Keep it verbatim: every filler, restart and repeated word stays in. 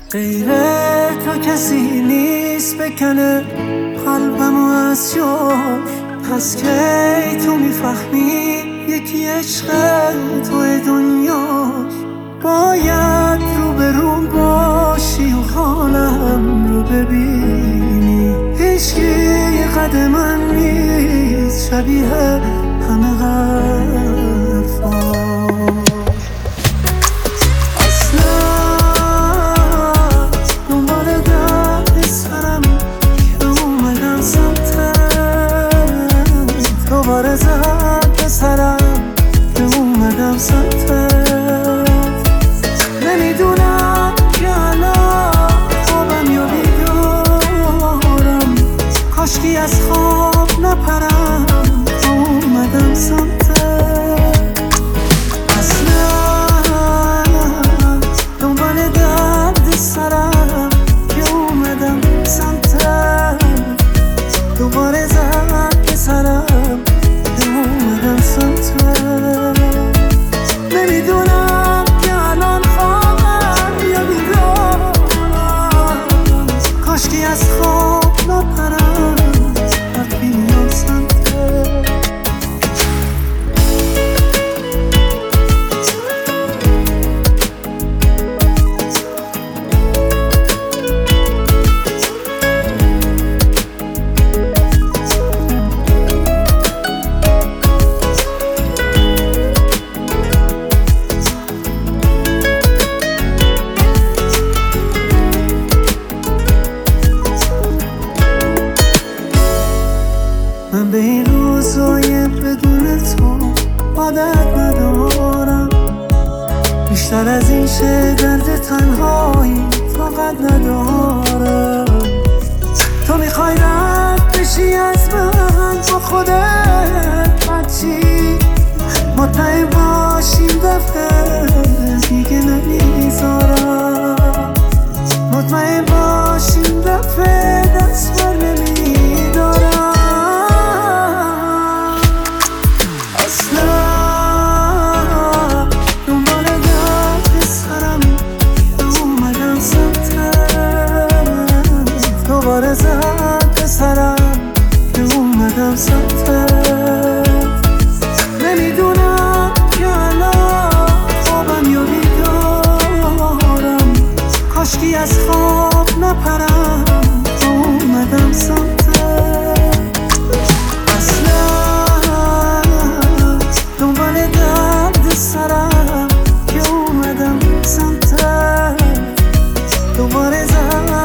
غیر تو کسی نیست بکنه قلبمو از جاش. پس کی تو میفهمی یکی عشق توی دنیاش. باید رو به رو باشی و حالم رو ببینی. هیچکی قد من نیست شبیه همه حرفاش. دوباره زد به سرم که اومدم سمتت. نمیدونم که الان خوابم یا بیدارم. کاشکی از خواب نپرم که اومدم سمتت. اصلا دنبال درد سرم که اومدم سمتت. دوباره زد به سرم نمیدونم که الان خوابم یا بیدارم. کاشکی از خواب نپرم وقتی میام سمتت. من به این روزای بدون تو عادت ندارم. بیشتر از این شه درد تنهایی طاقت ندارم. تو میخوای رد بشی از من با خودت بچی. مطمئن باشیم دفعه دیگه نمیذارم. مطمئن باشیم دفعه دست بر نمیدارم. دوباره زد به سرم که اومدم سمتت. نمیدونم که الان خوابم یا بیدارم. کاشکی از خواب نپرم که اومدم سمتت. اصلا دنبال درد سرم که اومدم سمتت. دوباره زد